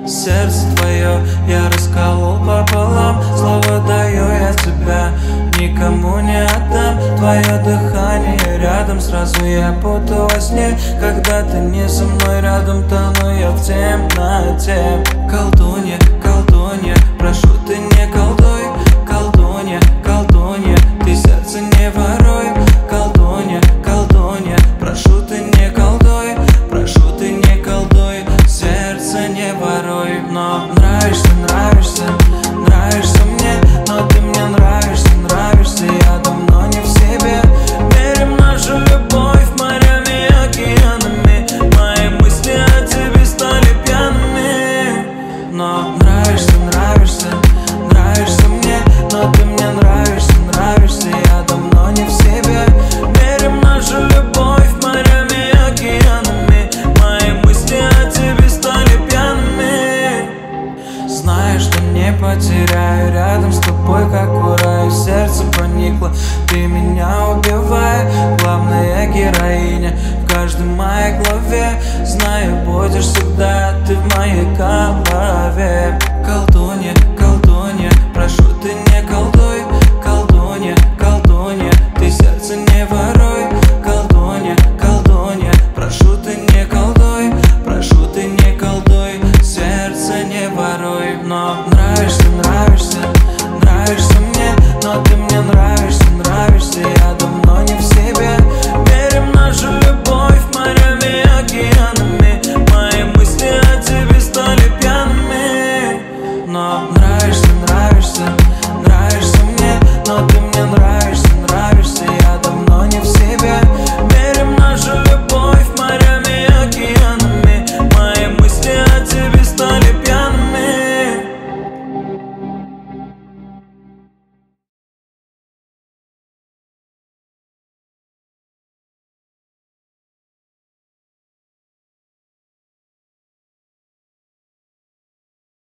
Сердце твое я расколол пополам, слово даю я тебя никому не отдам. Твое дыхание рядом, сразу я буду во сне. Когда ты не со мной рядом, тону я в темноте. Колдунья, колдунья, прошу ты не колдуй. Колдунья, колдунья, ты сердце не воруй. Колдунья, колдунья, прошу ты не колдуй. Прошу ты не колдуй, сердце не воруй. Но нравишься, нравишься, нравишься мне. Но ты мне нравишься, нравишься, я давно не в себе. Верим в нашу любовь морями и океанами. Мои мысли о тебе стали пьяными. Но нравишься, нравишься, нравишься мне. Но ты мне нравишься, нравишься, я давно не в себе. Верим в нашу любовь морями и океанами. Мои мысли о тебе стали пьяными. Знаешь, что не потеряю рядом с тобой, как у рая. В сердце проникла, ты меня убивай. Главная героиня в каждой моей главе. Знаю, будешь всегда ты в моей голове. Колдунья,